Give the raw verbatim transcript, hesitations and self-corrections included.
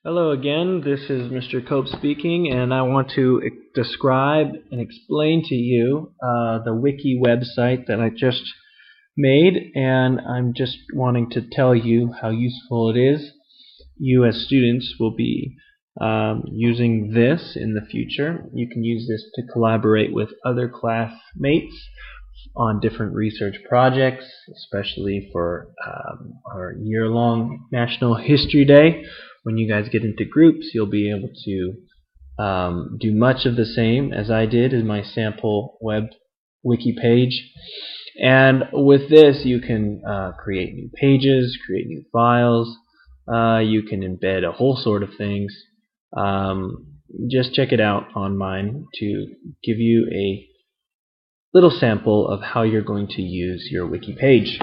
Hello again, this is Mister Cope speaking, and I want to e- describe and explain to you uh, the wiki website that I just made, and I'm just wanting to tell you how useful it is. You as students will be um, using this in the future. You can use this to collaborate with other classmates on different research projects, especially for um, our year-long National History Day. When you guys get into groups, you'll be able to um, do much of the same as I did in my sample web wiki page. And with this, you can uh, create new pages, create new files. Uh, you can embed a whole sort of things. Um, just check it out on mine to give you a little sample of how you're going to use your wiki page.